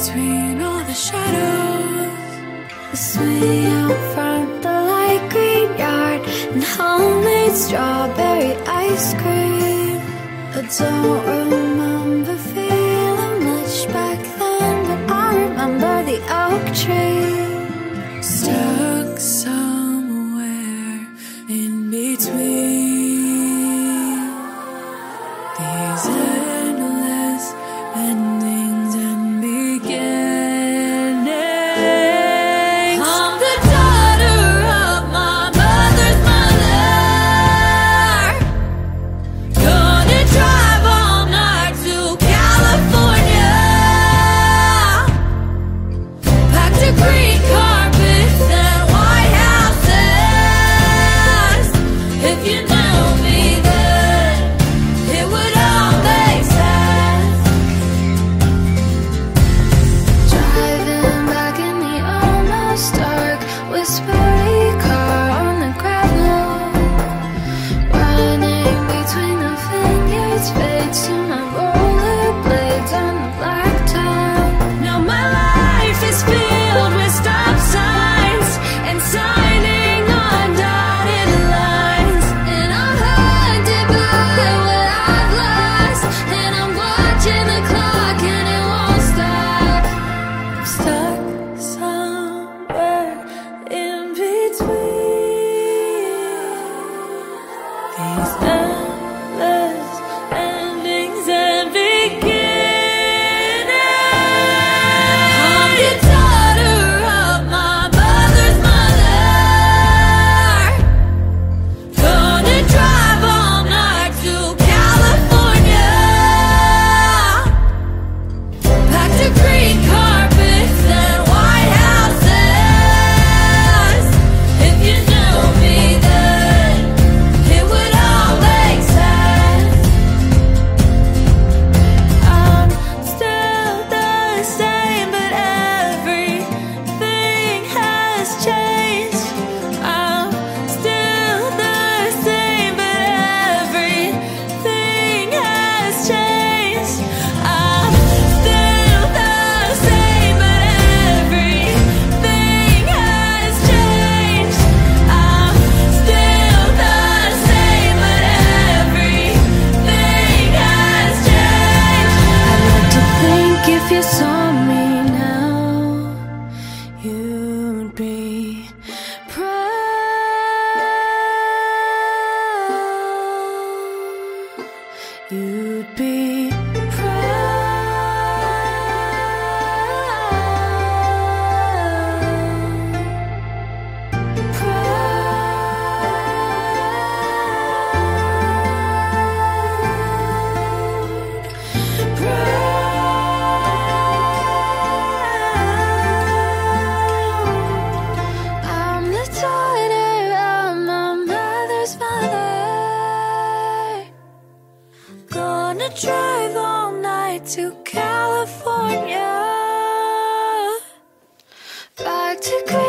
between all the shadows. The swing out front, the light green yard, and homemade strawberry ice cream. I don't remember feeling much back then, but I remember the oak tree. Stuck somewhere in between these endless endings and beginnings. I'm the daughter of my mother's mother, gonna drive all night to California, packed a green carpets and white houses. If you knew me then, it would all make sense. Driving back in the almost dark, whispery car on the gravel, running between the vineyards, fades to my rollerblades on the blacktop. Now my life is filled with stop signs and signing on dotted lines, and I'm hunted by what I've lost, and I'm watching the clock and it won't stop. I'm stuck somewhere in between these endless endings and beginnings. I'm the daughter of my mother's mother, gonna drive all night to California, packed a green carpets and white houses. If you knew me then, it would all make sense. I'm still the same, but everything has changed. I'm still the same, but everything has changed. I'm still the same, but everything has changed. I'm still the same, but everything has changed. I'd like to think if you saw me now, you'd be proud. You'd be I'm the daughter of my mother's mother, gonna drive all night to California, back to